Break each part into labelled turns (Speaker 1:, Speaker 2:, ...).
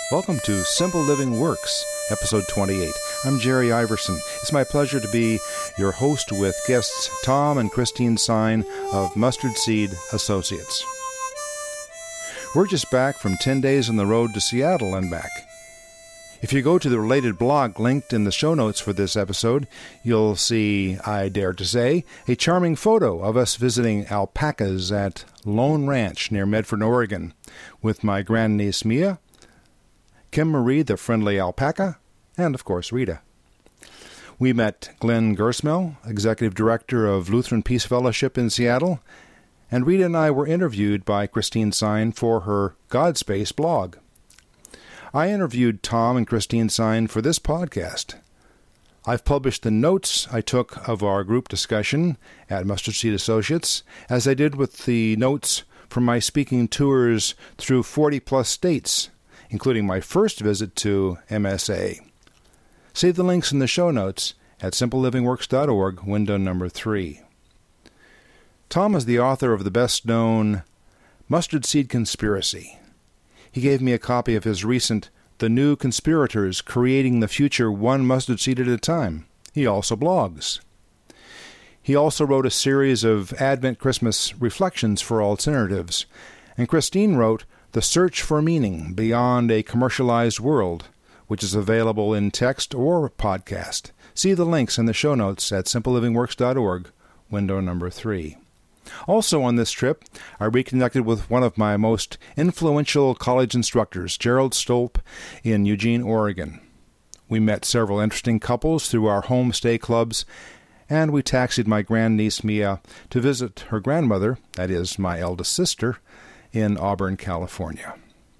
Speaker 1: Welcome to Simple Living Works, episode 28. I'm Jerry Iverson. It's my pleasure to be your host with guests Tom and Christine Sign of Mustard Seed Associates. We're just back from 10 days on the road to Seattle and back. If you go to the related blog linked in the show notes for this episode, you'll see, I dare to say, a charming photo of us visiting alpacas at Lone Ranch near Medford, Oregon, with my grandniece Mia, Kim Marie the friendly alpaca, and of course Rita. We met Glenn Gersmel, Executive Director of Lutheran Peace Fellowship in Seattle, and Rita and I were interviewed by Christine Sign for her Godspace blog. I interviewed Tom and Christine Sign for this podcast. I've published the notes I took of our group discussion at Mustard Seed Associates, as I did with the notes from my speaking tours through 40-plus states, including my first visit to MSA. See the links in the show notes at simplelivingworks.org, window number 3. Tom is the author of the best-known Mustard Seed Conspiracy. He gave me a copy of his recent The New Conspirators, Creating the Future One Mustard Seed at a Time. He also blogs. He also wrote a series of Advent Christmas reflections for alternatives. And Christine wrote The Search for Meaning Beyond a Commercialized World, which is available in text or podcast. See the links in the show notes at simplelivingworks.org, window number 3. Also on this trip, I reconnected with one of my most influential college instructors, Gerald Stolp, in Eugene, Oregon. We met several interesting couples through our homestay clubs, and we taxied my grandniece Mia to visit her grandmother, that is, my eldest sister, in Auburn, California.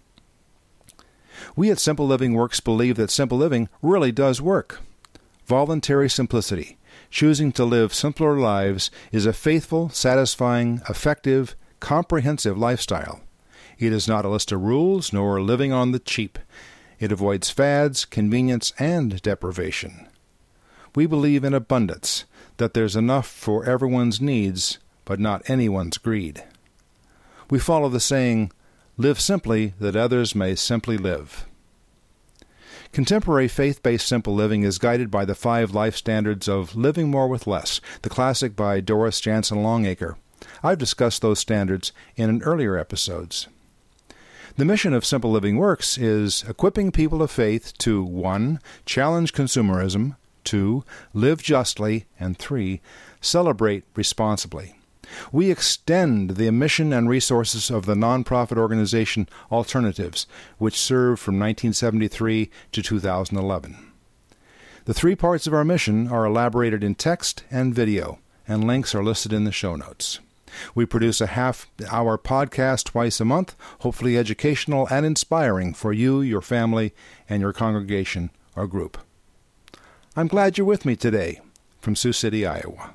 Speaker 1: We at Simple Living Works believe that simple living really does work. Voluntary simplicity, choosing to live simpler lives, is a faithful, satisfying, effective, comprehensive lifestyle. It is not a list of rules, nor living on the cheap. It avoids fads, convenience, and deprivation. We believe in abundance, that there's enough for everyone's needs, but not anyone's greed. We follow the saying, live simply that others may simply live. Contemporary faith-based simple living is guided by the 5 life standards of Living More with Less, the classic by Doris Jansen Longacre. I've discussed those standards in earlier episodes. The mission of Simple Living Works is equipping people of faith to 1. Challenge consumerism, 2. Live justly, and 3. Celebrate responsibly. We extend the mission and resources of the nonprofit organization Alternatives, which served from 1973 to 2011. The 3 parts of our mission are elaborated in text and video, and links are listed in the show notes. We produce a half-hour podcast twice a month, hopefully educational and inspiring for you, your family, and your congregation or group. I'm glad you're with me today from Sioux City, Iowa.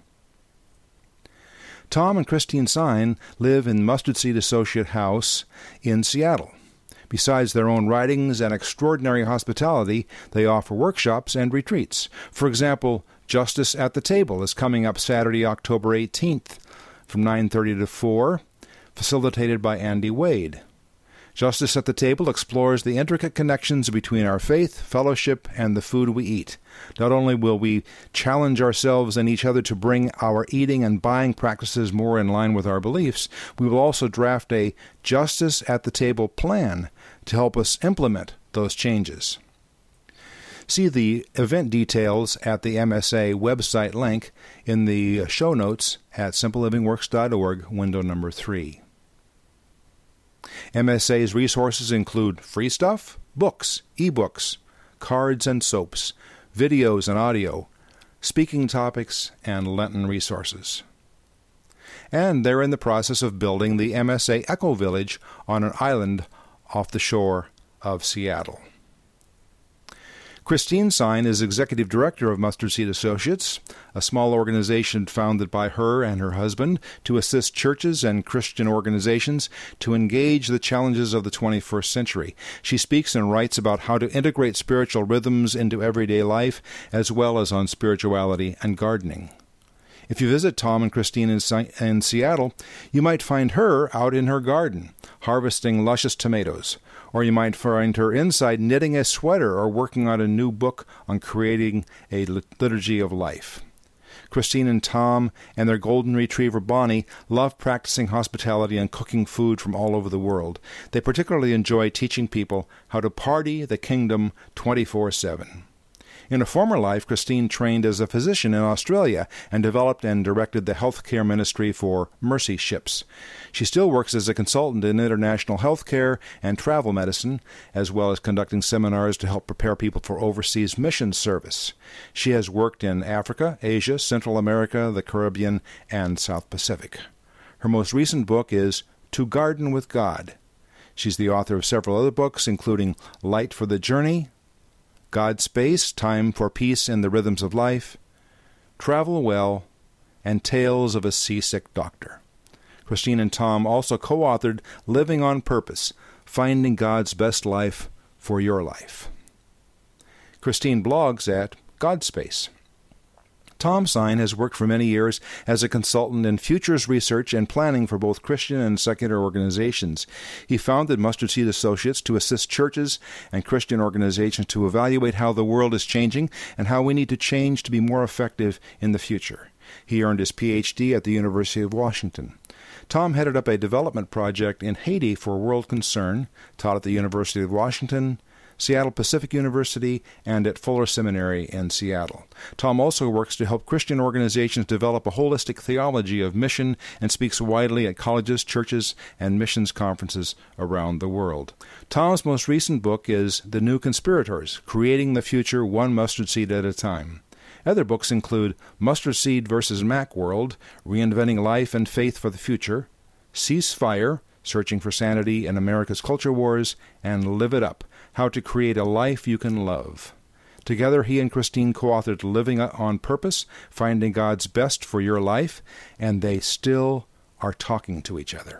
Speaker 1: Tom and Christine Sign live in Mustard Seed Associate House in Seattle. Besides their own writings and extraordinary hospitality, they offer workshops and retreats. For example, Justice at the Table is coming up Saturday, October 18th from 9:30 to 4, facilitated by Andy Wade. Justice at the Table explores the intricate connections between our faith, fellowship, and the food we eat. Not only will we challenge ourselves and each other to bring our eating and buying practices more in line with our beliefs, we will also draft a Justice at the Table plan to help us implement those changes. See the event details at the MSA website link in the show notes at simplelivingworks.org, window number 3. MSA's resources include free stuff, books, ebooks, cards and soaps, videos and audio, speaking topics, and Lenten resources. And they're in the process of building the MSA Eco Village on an island off the shore of Seattle. Christine Sign is Executive Director of Mustard Seed Associates, a small organization founded by her and her husband to assist churches and Christian organizations to engage the challenges of the 21st century. She speaks and writes about how to integrate spiritual rhythms into everyday life, as well as on spirituality and gardening. If you visit Tom and Christine in Seattle, you might find her out in her garden, harvesting luscious tomatoes, Or you might find her inside knitting a sweater or working on a new book on creating a liturgy of life. Christine and Tom and their golden retriever Bonnie love practicing hospitality and cooking food from all over the world. They particularly enjoy teaching people how to party the kingdom 24/7. In a former life, Christine trained as a physician in Australia and developed and directed the healthcare ministry for Mercy Ships. She still works as a consultant in international healthcare and travel medicine, as well as conducting seminars to help prepare people for overseas mission service. She has worked in Africa, Asia, Central America, the Caribbean, and South Pacific. Her most recent book is To Garden with God. She's the author of several other books, including Light for the Journey, God Space, Time for Peace in the Rhythms of Life, Travel Well, and Tales of a Seasick Doctor. Christine and Tom also co-authored Living on Purpose, Finding God's Best Life for Your Life. Christine blogs at GodSpace. Tom Sine has worked for many years as a consultant in futures research and planning for both Christian and secular organizations. He founded Mustard Seed Associates to assist churches and Christian organizations to evaluate how the world is changing and how we need to change to be more effective in the future. He earned his Ph.D. at the University of Washington. Tom headed up a development project in Haiti for World Concern, taught at the University of Washington, Seattle Pacific University, and at Fuller Seminary in Seattle. Tom also works to help Christian organizations develop a holistic theology of mission and speaks widely at colleges, churches, and missions conferences around the world. Tom's most recent book is The New Conspirators, Creating the Future One Mustard Seed at a Time. Other books include Mustard Seed vs. Macworld, Reinventing Life and Faith for the Future, Cease Fire, Searching for Sanity in America's Culture Wars, and Live It Up, How to Create a Life You Can Love. Together, he and Christine co-authored Living on Purpose, Finding God's Best for Your Life, and they still are talking to each other.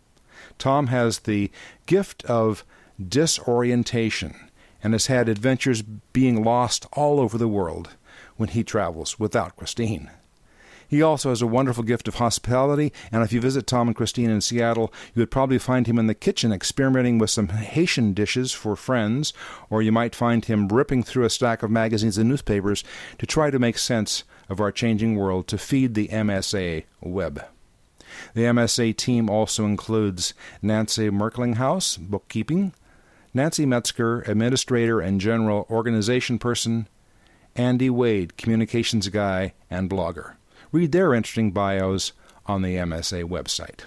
Speaker 1: Tom has the gift of disorientation and has had adventures being lost all over the world when he travels without Christine. He also has a wonderful gift of hospitality, and if you visit Tom and Christine in Seattle, you would probably find him in the kitchen experimenting with some Haitian dishes for friends, or you might find him ripping through a stack of magazines and newspapers to try to make sense of our changing world to feed the MSA web. The MSA team also includes Nancy Merklinghaus, bookkeeping, Nancy Metzger, administrator and general organization person, Andy Wade, communications guy and blogger. Read their interesting bios on the MSA website.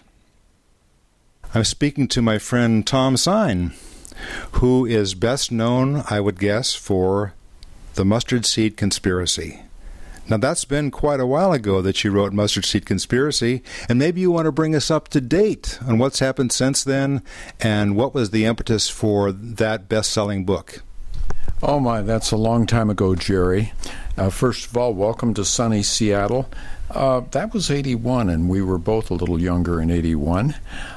Speaker 1: I'm speaking to my friend Tom Sine, who is best known, I would guess, for The Mustard Seed Conspiracy. Now, that's been quite a while ago that you wrote Mustard Seed Conspiracy, and maybe you want to bring us up to date on what's happened since then and what was the impetus for that best-selling book.
Speaker 2: Oh my, that's a long time ago, Jerry. First of all, welcome to sunny Seattle. That was 81, and we were both a little younger in 81.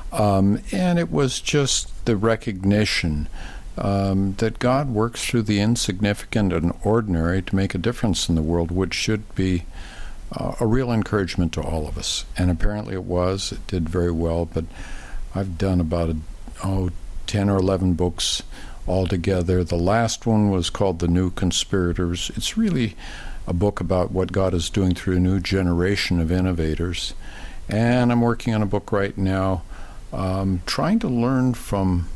Speaker 2: And it was just the recognition that God works through the insignificant and ordinary to make a difference in the world, which should be a real encouragement to all of us. And apparently it was. It did very well, but I've done about 10 or 11 books altogether. The last one was called The New Conspirators. It's really a book about what God is doing through a new generation of innovators. And I'm working on a book right now trying to learn from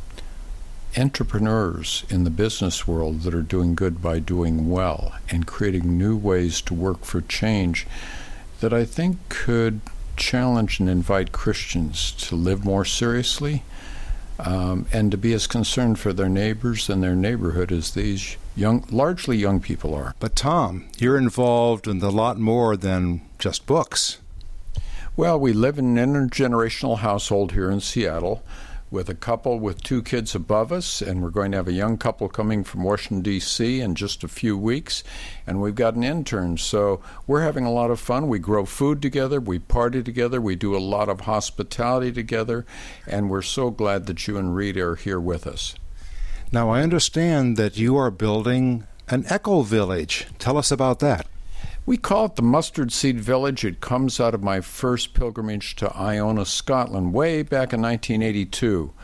Speaker 2: entrepreneurs in the business world that are doing good by doing well and creating new ways to work for change that I think could challenge and invite Christians to live more seriously and to be as concerned for their neighbors and their neighborhood as these largely young people are.
Speaker 1: But Tom, you're involved in a lot more than just books.
Speaker 2: Well, we live in an intergenerational household here in Seattle with a couple with 2 kids above us, and we're going to have a young couple coming from Washington, D.C. in just a few weeks, and we've got an intern. So we're having a lot of fun. We grow food together, we party together, we do a lot of hospitality together, and we're so glad that you and Rita are here with us.
Speaker 1: Now, I understand that you are building an eco-village. Tell us about that.
Speaker 2: We call it the Mustard Seed Village. It comes out of my first pilgrimage to Iona, Scotland, way back in 1982.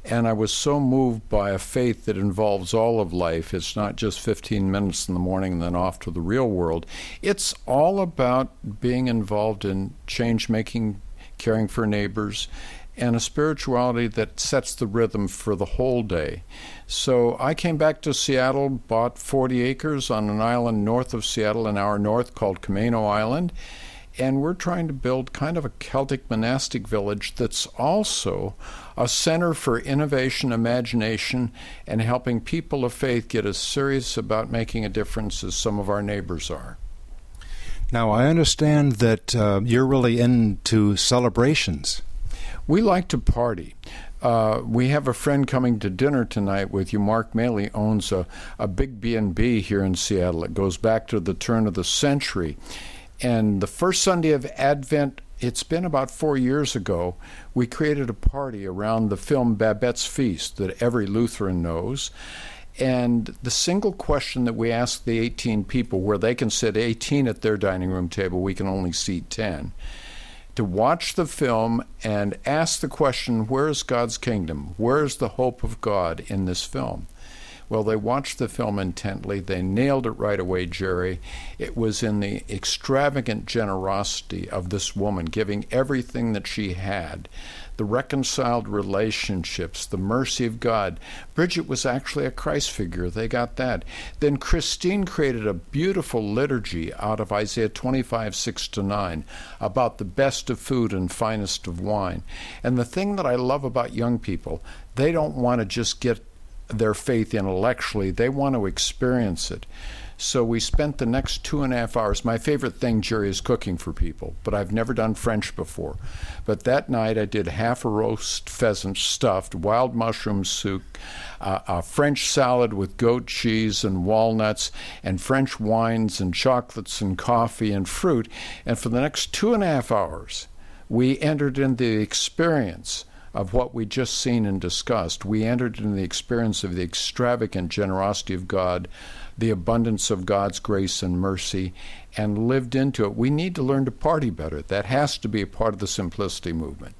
Speaker 2: And I was so moved by a faith that involves all of life. It's not just 15 minutes in the morning and then off to the real world. It's all about being involved in change-making, caring for neighbors, and a spirituality that sets the rhythm for the whole day. So I came back to Seattle, bought 40 acres on an island north of Seattle, an hour north, called Camano Island, and we're trying to build kind of a Celtic monastic village that's also a center for innovation, imagination, and helping people of faith get as serious about making a difference as some of our neighbors are.
Speaker 1: Now, I understand that you're really into celebrations.
Speaker 2: We like to party. We have a friend coming to dinner tonight with you. Mark Maley owns a big B&B here in Seattle. It goes back to the turn of the century. And the first Sunday of Advent, it's been about 4 years ago, we created a party around the film Babette's Feast that every Lutheran knows. And the single question that we ask the 18 people, where they can sit 18 at their dining room table, we can only seat 10, to watch the film and ask the question, where is God's kingdom? Where is the hope of God in this film? Well, they watched the film intently. They nailed it right away, Jerry. It was in the extravagant generosity of this woman, giving everything that she had, the reconciled relationships, the mercy of God. Bridget was actually a Christ figure. They got that. Then Christine created a beautiful liturgy out of Isaiah 25, 6-9, about the best of food and finest of wine. And the thing that I love about young people, they don't want to just get their faith intellectually. They want to experience it. So we spent the next 2.5 hours. My favorite thing, Jerry, is cooking for people, but I've never done French before. But that night I did half a roast pheasant stuffed, wild mushroom soup, a French salad with goat cheese and walnuts, and French wines and chocolates and coffee and fruit. And for the next 2.5 hours, we entered in the experience of what we just seen and discussed. We entered in the experience of the extravagant generosity of God, the abundance of God's grace and mercy, and lived into it. We need to learn to party better. That has to be a part of the simplicity movement.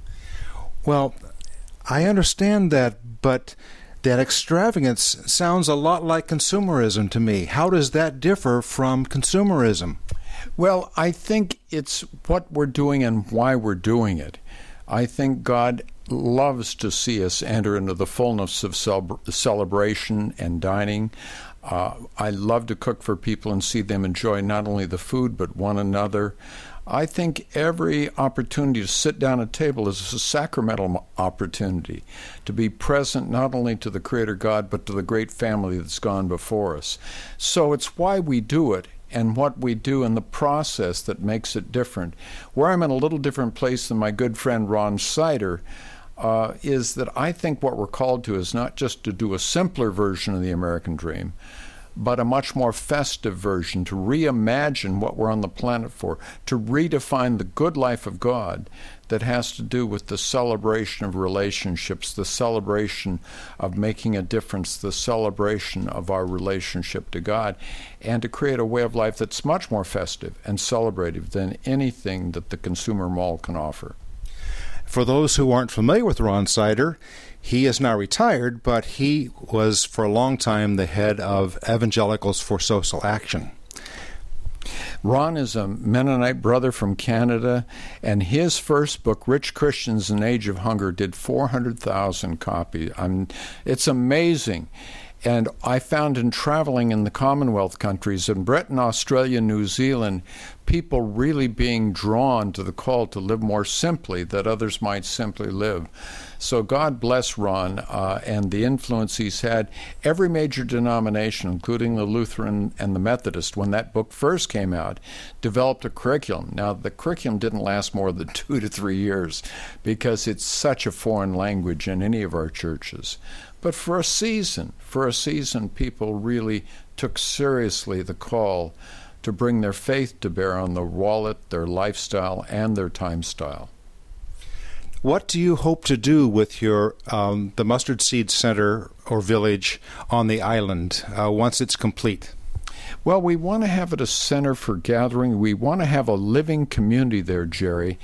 Speaker 1: Well, I understand that, but that extravagance sounds a lot like consumerism to me. How does that differ from consumerism?
Speaker 2: Well, I think it's what we're doing and why we're doing it. I think God loves to see us enter into the fullness of celebration and dining. I love to cook for people and see them enjoy not only the food but one another. I think every opportunity to sit down at a table is a sacramental opportunity to be present not only to the Creator God but to the great family that's gone before us. So it's why we do it, and what we do in the process that makes it different. Where I'm in a little different place than my good friend Ron Sider is that I think what we're called to is not just to do a simpler version of the American dream, but a much more festive version, to reimagine what we're on the planet for, to redefine the good life of God that has to do with the celebration of relationships, the celebration of making a difference, the celebration of our relationship to God, and to create a way of life that's much more festive and celebrative than anything that the consumer mall can offer.
Speaker 1: For those who aren't familiar with Ron Sider, he is now retired, but he was for a long time the head of Evangelicals for Social Action.
Speaker 2: Ron is a Mennonite brother from Canada, and his first book, Rich Christians in Age of Hunger, did 400,000 copies. It's amazing. And I found in traveling in the Commonwealth countries, in Britain, Australia, New Zealand, people really being drawn to the call to live more simply, that others might simply live. So God bless Ron and the influence he's had. Every major denomination, including the Lutheran and the Methodist, when that book first came out, developed a curriculum. Now, the curriculum didn't last more than 2 to 3 years because it's such a foreign language in any of our churches. But for a season, people really took seriously the call to bring their faith to bear on their wallet, their lifestyle, and their time style.
Speaker 1: What do you hope to do with your the Mustard Seed Center or Village on the island once it's complete?
Speaker 2: Well, we want to have it a center for gathering. We want to have a living community there, Jerry,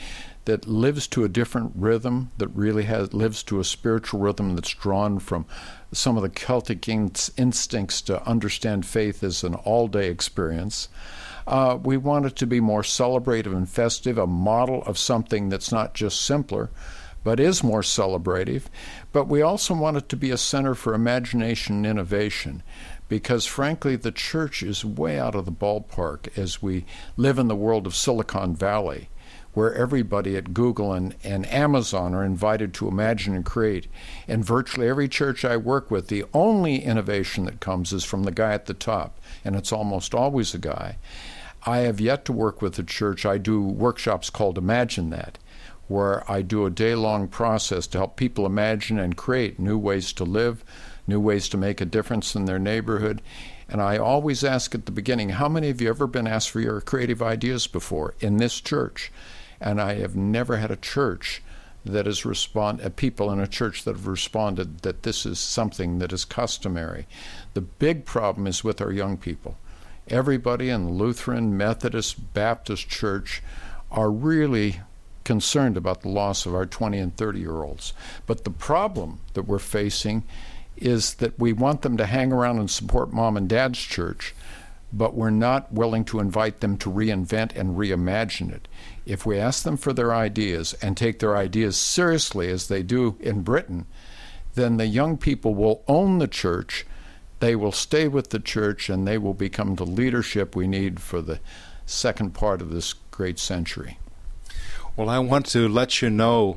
Speaker 2: that lives to a different rhythm, that really lives to a spiritual rhythm that's drawn from some of the Celtic instincts to understand faith as an all-day experience. We want it to be more celebrative and festive, a model of something that's not just simpler, but is more celebrative. But we also want it to be a center for imagination and innovation, because frankly, the church is way out of the ballpark as we live in the world of Silicon Valley, where everybody at Google and Amazon are invited to imagine and create. And virtually every church I work with, the only innovation that comes is from the guy at the top, and it's almost always a guy. I have yet to work with a church. I do workshops called Imagine That, where I do a day-long process to help people imagine and create new ways to live, new ways to make a difference in their neighborhood. And I always ask at the beginning, how many of you ever been asked for your creative ideas before in this church? And I have never had a church that has people in a church that have responded that this is something that is customary. The big problem is with our young people. Everybody in the Lutheran, Methodist, Baptist church are really concerned about the loss of our 20 and 30-year-olds. But the problem that we're facing is that we want them to hang around and support mom and dad's church, but we're not willing to invite them to reinvent and reimagine it. If we ask them for their ideas and take their ideas seriously, as they do in Britain, then the young people will own the church, they will stay with the church, and they will become the leadership we need for the second part of this great century.
Speaker 1: Well, I want to let you know,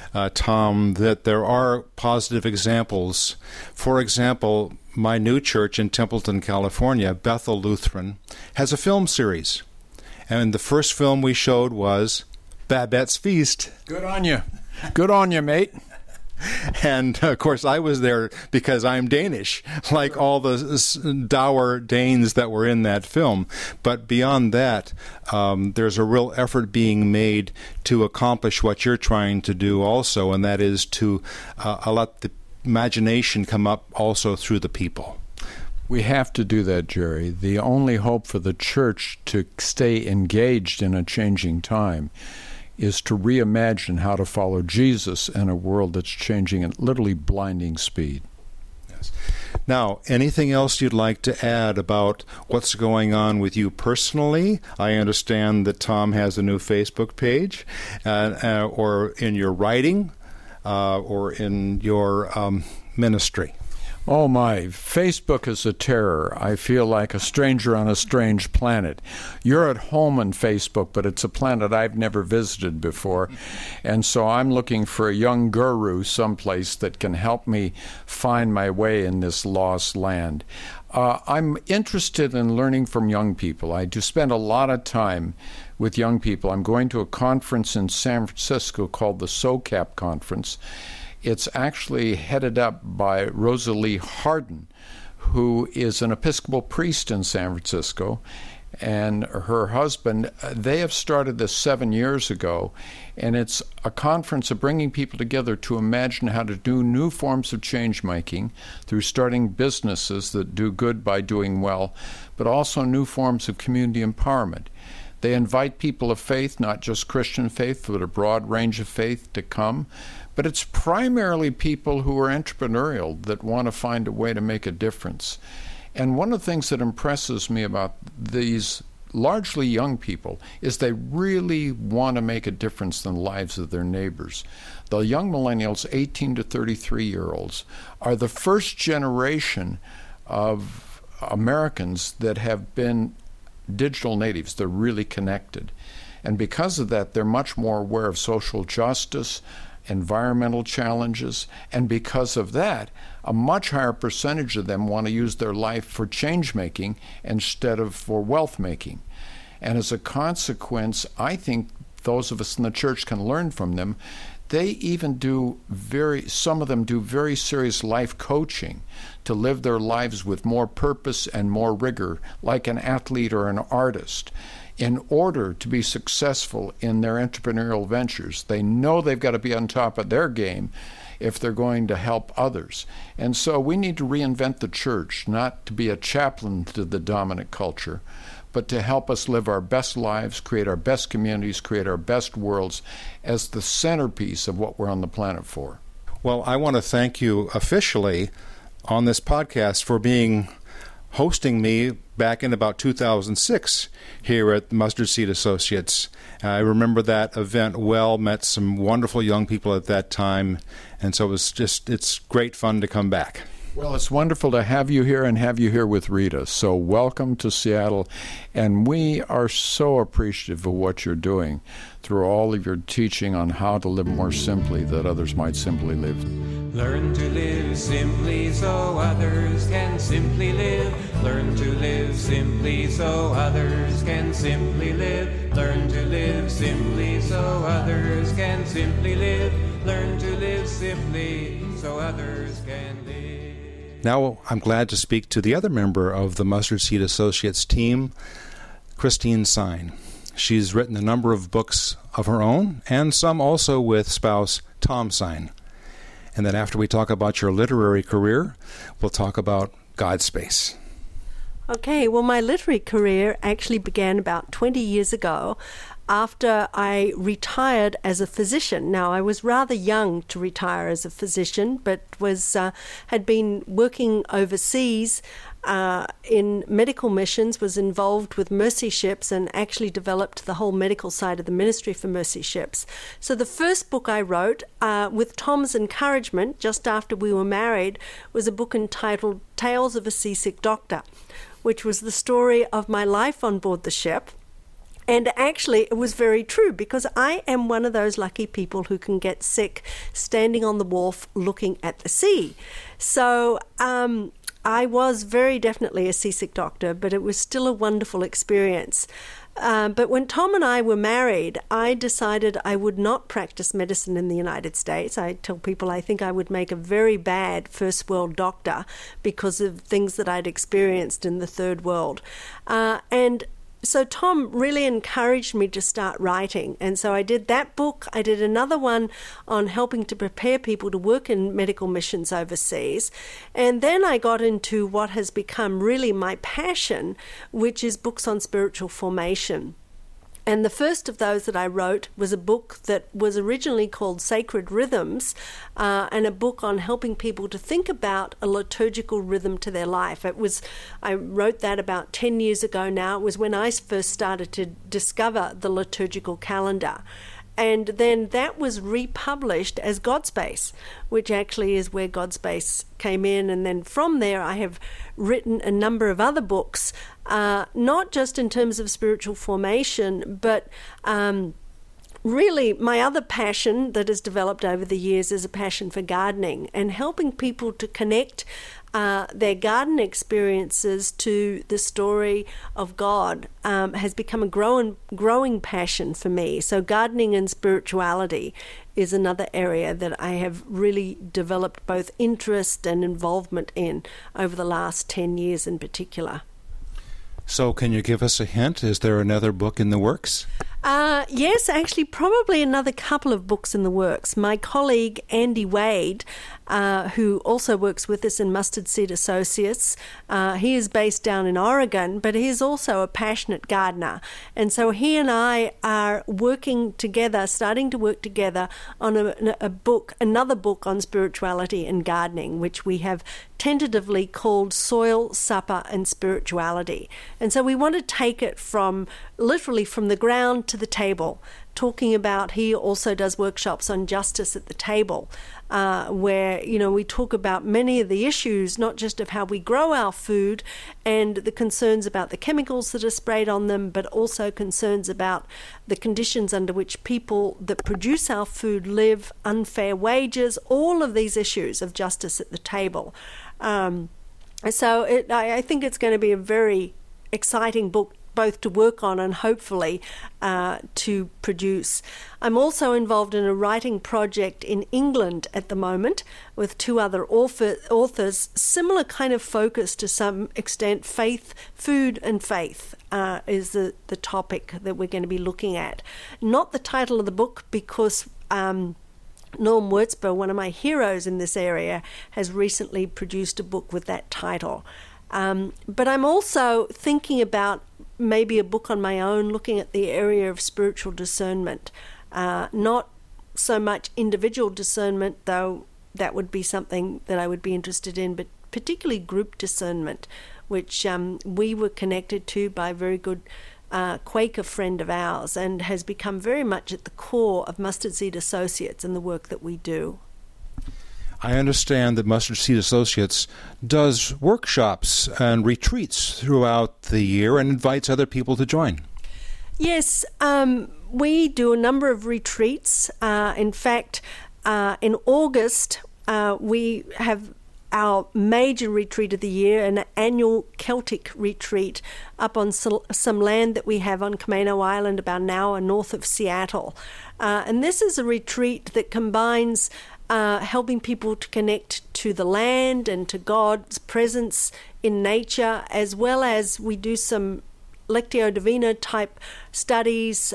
Speaker 1: Tom, that there are positive examples. For example, my new church in Templeton, California, Bethel Lutheran, has a film series. And the first film we showed was Babette's Feast.
Speaker 2: Good on you. Good on you, mate.
Speaker 1: And, of course, I was there because I'm Danish, like all the dour Danes that were in that film. But beyond that, there's a real effort being made to accomplish what you're trying to do also, and that is to let the imagination come up also through the people.
Speaker 2: We have to do that, Jerry. The only hope for the church to stay engaged in a changing time is to reimagine how to follow Jesus in a world that's changing at literally blinding speed.
Speaker 1: Yes. Now, anything else you'd like to add about what's going on with you personally? I understand that Tom has a new Facebook page, or in your writing, or in your ministry.
Speaker 2: Oh my, Facebook is a terror. I feel like a stranger on a strange planet. You're at home on Facebook, but it's a planet I've never visited before. And so I'm looking for a young guru someplace that can help me find my way in this lost land. I'm interested in learning from young people. I do spend a lot of time with young people. I'm going to a conference in San Francisco called the SOCAP Conference. It's actually headed up by Rosalie Harden, who is an Episcopal priest in San Francisco, and her husband. They have started this 7 years ago, and it's a conference of bringing people together to imagine how to do new forms of change-making through starting businesses that do good by doing well, but also new forms of community empowerment. They invite people of faith, not just Christian faith, but a broad range of faith to come. But it's primarily people who are entrepreneurial that want to find a way to make a difference. And one of the things that impresses me about these largely young people is they really want to make a difference in the lives of their neighbors. The young millennials, 18 to 33-year-olds, are the first generation of Americans that have been digital natives. They're really connected. And because of that, they're much more aware of social justice, environmental challenges, and because of that, a much higher percentage of them want to use their life for change-making instead of for wealth-making. And as a consequence, I think those of us in the church can learn from them. They even some of them do very serious life coaching to live their lives with more purpose and more rigor, like an athlete or an artist. In order to be successful in their entrepreneurial ventures, they know they've got to be on top of their game if they're going to help others. And so we need to reinvent the church, not to be a chaplain to the dominant culture, but to help us live our best lives, create our best communities, create our best worlds as the centerpiece of what we're on the planet for.
Speaker 1: Well, I want to thank you officially on this podcast for hosting me back in about 2006 here at Mustard Seed Associates. I remember that event well, met some wonderful young people at that time, and so it's great fun to come back.
Speaker 2: Well, it's wonderful to have you here and have you here with Rita. So welcome to Seattle, and we are so appreciative of what you're doing through all of your teaching on how to live more simply that others might simply live.
Speaker 3: Learn to live simply so others can simply live. Learn to live simply so others can simply live. Learn to live simply so others can simply live. Learn to live simply so others can live.
Speaker 1: Now I'm glad to speak to the other member of the Mustard Seed Associates team, Christine Sign. She's written a number of books of her own, and some also with spouse Tom Sign. And then after we talk about your literary career, we'll talk about GodSpace.
Speaker 4: Okay, well, my literary career actually began about 20 years ago after I retired as a physician. Now, I was rather young to retire as a physician, but had been working overseas in medical missions, was involved with Mercy Ships, and actually developed the whole medical side of the ministry for Mercy Ships. So the first book I wrote, with Tom's encouragement, just after we were married, was a book entitled Tales of a Seasick Doctor, which was the story of my life on board the ship. And actually, it was very true, because I am one of those lucky people who can get sick standing on the wharf looking at the sea. So I was very definitely a seasick doctor, but it was still a wonderful experience. But when Tom and I were married, I decided I would not practice medicine in the United States. I tell people I think I would make a very bad first world doctor because of things that I'd experienced in the third world. And so Tom really encouraged me to start writing. And so I did that book. I did another one on helping to prepare people to work in medical missions overseas. And then I got into what has become really my passion, which is books on spiritual formation. And the first of those that I wrote was a book that was originally called Sacred Rhythms, and a book on helping people to think about a liturgical rhythm to their life. I wrote that about 10 years ago now. It was when I first started to discover the liturgical calendar. And then that was republished as GodSpace, which actually is where GodSpace came in. And then from there, I have written a number of other books, not just in terms of spiritual formation, but really my other passion that has developed over the years is a passion for gardening and helping people to connect their garden experiences to the story of God has become a growing passion for me. So gardening and spirituality is another area that I have really developed both interest and involvement in over the last 10 years in particular.
Speaker 1: So can you give us a hint? Is there another book in the works?
Speaker 4: Yes, actually, probably another couple of books in the works. My colleague, Andy Wade, who also works with us in Mustard Seed Associates, he is based down in Oregon, but he is also a passionate gardener. And so he and I are working together, starting to work together on another book on spirituality and gardening, which we have tentatively called Soil, Supper and Spirituality. And so we want to take it literally from the ground to the table, talking about, he also does workshops on justice at the table, where, we talk about many of the issues, not just of how we grow our food and the concerns about the chemicals that are sprayed on them, but also concerns about the conditions under which people that produce our food live, unfair wages, all of these issues of justice at the table. So I think it's going to be a very exciting book both to work on and hopefully to produce. I'm also involved in a writing project in England at the moment with two other authors, similar kind of focus to some extent. Food and faith is the topic that we're going to be looking at. Not the title of the book, because Norm Wurzber, one of my heroes in this area, has recently produced a book with that title. But I'm also thinking about maybe a book on my own looking at the area of spiritual discernment. Not so much individual discernment, though that would be something that I would be interested in, but particularly group discernment, which we were connected to by a very good Quaker friend of ours, and has become very much at the core of Mustard Seed Associates and the work that we do.
Speaker 1: I understand that Mustard Seed Associates does workshops and retreats throughout the year and invites other people to join.
Speaker 4: Yes, we do a number of retreats. In fact, in August, we have our major retreat of the year, an annual Celtic retreat up on some land that we have on Camano Island, about an hour north of Seattle. And this is a retreat that combines helping people to connect to the land and to God's presence in nature, as well as we do some Lectio Divina type studies.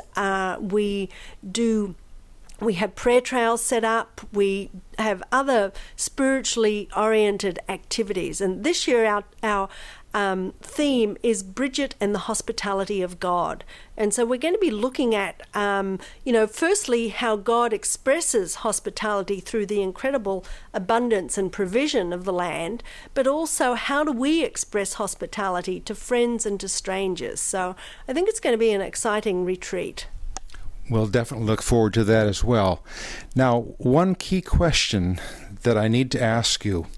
Speaker 4: We have prayer trails set up. We have other spiritually oriented activities. And this year our theme is Bridget and the Hospitality of God. And so we're going to be looking at, firstly, how God expresses hospitality through the incredible abundance and provision of the land, but also how do we express hospitality to friends and to strangers. So I think it's going to be an exciting retreat.
Speaker 1: We'll definitely look forward to that as well. Now, one key question that I need to ask you,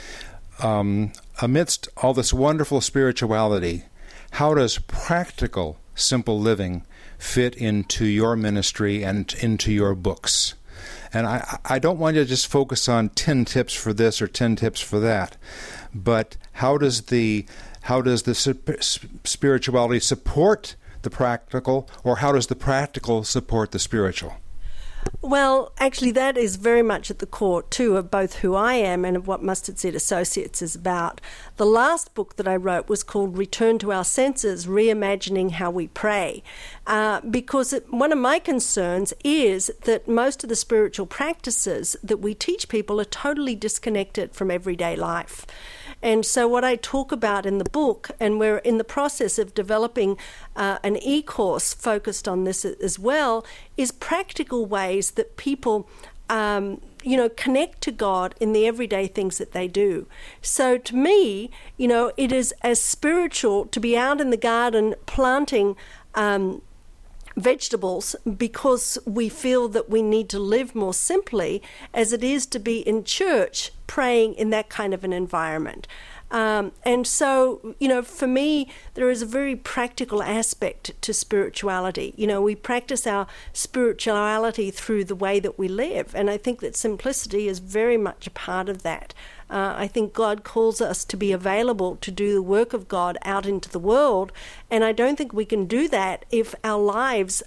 Speaker 1: amidst all this wonderful spirituality, how does practical, simple living fit into your ministry and into your books? And I don't want you to just focus on 10 tips for this or 10 tips for that, but how does the spirituality support the practical, or how does the practical support the spiritual?
Speaker 4: Well, actually, that is very much at the core, too, of both who I am and of what Mustard Seed Associates is about. The last book that I wrote was called Return to Our Senses, Reimagining How We Pray, because one of my concerns is that most of the spiritual practices that we teach people are totally disconnected from everyday life. And so what I talk about in the book, and we're in the process of developing an e-course focused on this as well, is practical ways that people connect to God in the everyday things that they do. So to me, it is as spiritual to be out in the garden planting vegetables because we feel that we need to live more simply as it is to be in church praying in that kind of an environment. And so, for me, there is a very practical aspect to spirituality. We practice our spirituality through the way that we live. And I think that simplicity is very much a part of that. I think God calls us to be available to do the work of God out into the world. And I don't think we can do that if our lives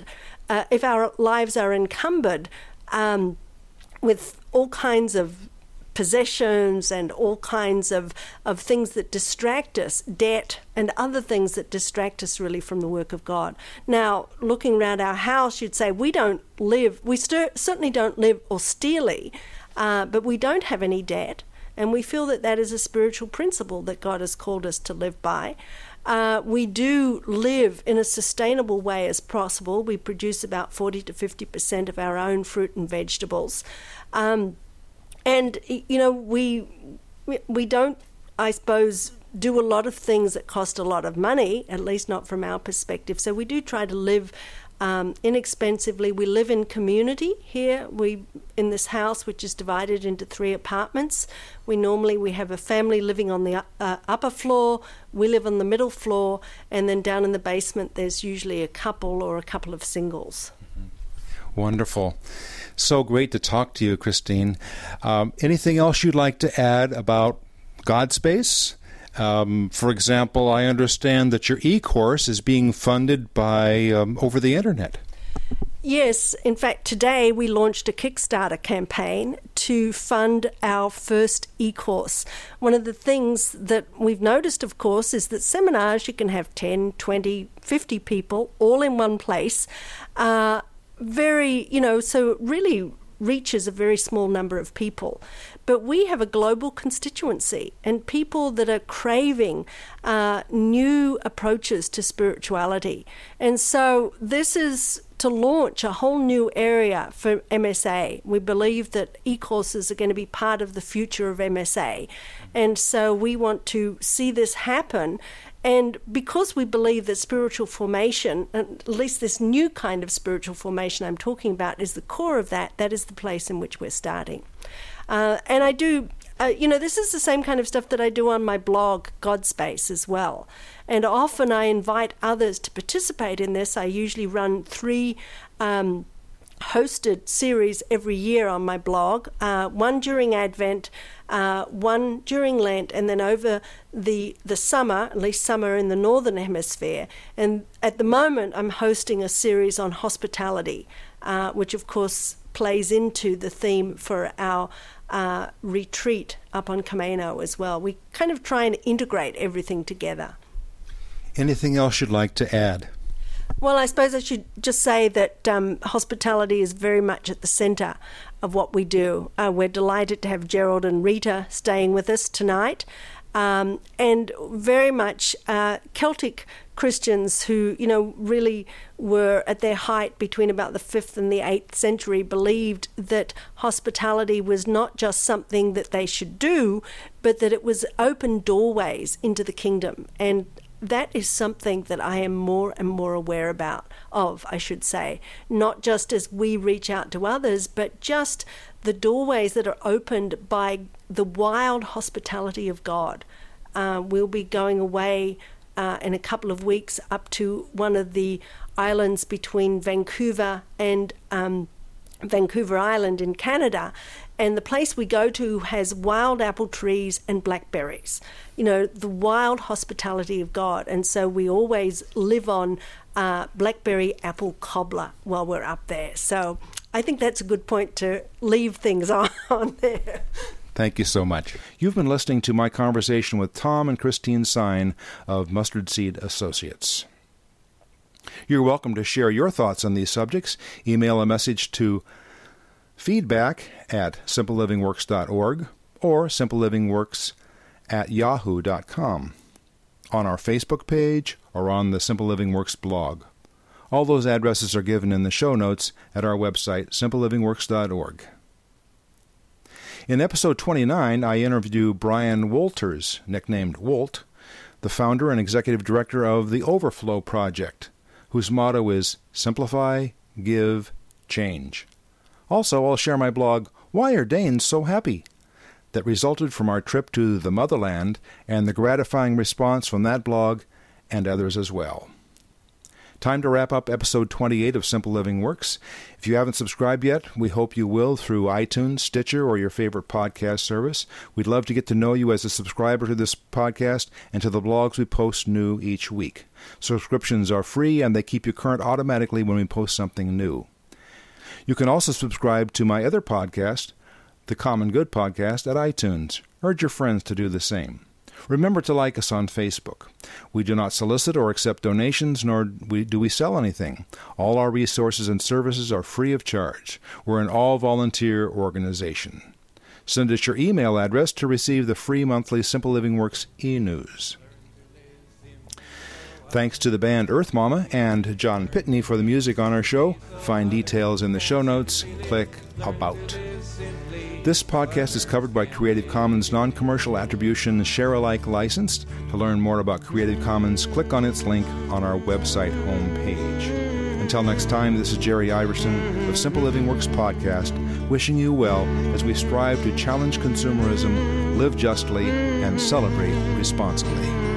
Speaker 4: are encumbered with all kinds of possessions and all kinds of things that distract us, debt and other things that distract us really from the work of God. Now, looking around our house, you'd say we certainly don't live austerely, but we don't have any debt, and we feel that is a spiritual principle that God has called us to live by. We do live in a sustainable way as possible. We produce about 40 to 50% of our own fruit and vegetables. And, we don't, I suppose, do a lot of things that cost a lot of money, at least not from our perspective. So we do try to live inexpensively. We live in community here. In this house, which is divided into 3 apartments. We have a family living on the upper floor. We live on the middle floor. And then down in the basement, there's usually a couple or a couple of singles.
Speaker 1: Wonderful. So great to talk to you, Christine. Anything else you'd like to add about GodSpace? For example, I understand that your e-course is being funded by over the internet.
Speaker 4: Yes. In fact, today we launched a Kickstarter campaign to fund our first e-course. One of the things that we've noticed, of course, is that seminars, you can have 10, 20, 50 people all in one place. So really reaches a very small number of people. But we have a global constituency and people that are craving new approaches to spirituality. And so this is to launch a whole new area for MSA. We believe that e-courses are going to be part of the future of MSA. And so we want to see this happen. And because we believe that spiritual formation, at least this new kind of spiritual formation I'm talking about, is the core of that, that is the place in which we're starting. And I do, this is the same kind of stuff that I do on my blog, Godspace, as well. And often I invite others to participate in this. I usually run 3 hosted series every year on my blog, one during Advent, one during Lent, and then over the summer, at least summer in the Northern Hemisphere. And at the moment, I'm hosting a series on hospitality, which of course plays into the theme for our retreat up on Camino as well. We kind of try and integrate everything together.
Speaker 1: Anything else you'd like to add?
Speaker 4: Well, I suppose I should just say that hospitality is very much at the center of what we do. We're delighted to have Gerald and Rita staying with us tonight, and very much Celtic Christians who, really were at their height between about the 5th and the 8th century, believed that hospitality was not just something that they should do, but that it was open doorways into the kingdom. And that is something that I am more and more aware of, I should say, not just as we reach out to others, but just the doorways that are opened by the wild hospitality of God. We'll be going away in a couple of weeks up to one of the islands between Vancouver and Vancouver Island in Canada, and the place we go to has wild apple trees and blackberries, the wild hospitality of God. And so we always live on blackberry apple cobbler while we're up there. So I think that's a good point to leave things on there.
Speaker 1: Thank you so much. You've been listening to my conversation with Tom and Christine Sign of Mustard Seed Associates. You're welcome to share your thoughts on these subjects. Email a message to feedback@simplelivingworks.org or simplelivingworks@yahoo.com, on our Facebook page or on the Simple Living Works blog. All those addresses are given in the show notes at our website, simplelivingworks.org. In episode 29, I interview Brian Wolters, nicknamed Wolt, the founder and executive director of the Overflow Project, whose motto is Simplify, Give, Change. Also, I'll share my blog, Why Are Danes So Happy?, that resulted from our trip to the motherland and the gratifying response from that blog and others as well. Time to wrap up episode 28 of Simple Living Works. If you haven't subscribed yet, we hope you will through iTunes, Stitcher, or your favorite podcast service. We'd love to get to know you as a subscriber to this podcast and to the blogs we post new each week. Subscriptions are free and they keep you current automatically when we post something new. You can also subscribe to my other podcast, the Common Good Podcast, at iTunes. Urge your friends to do the same. Remember to like us on Facebook. We do not solicit or accept donations, nor do we sell anything. All our resources and services are free of charge. We're an all-volunteer organization. Send us your email address to receive the free monthly Simple Living Works e-news. Thanks to the band Earth Mama and John Pitney for the music on our show. Find details in the show notes. Click About. This podcast is covered by Creative Commons Non-Commercial Attribution Share-alike licensed. To learn more about Creative Commons, click on its link on our website homepage. Until next time, this is Jerry Iverson of Simple Living Works Podcast, wishing you well as we strive to challenge consumerism, live justly, and celebrate responsibly.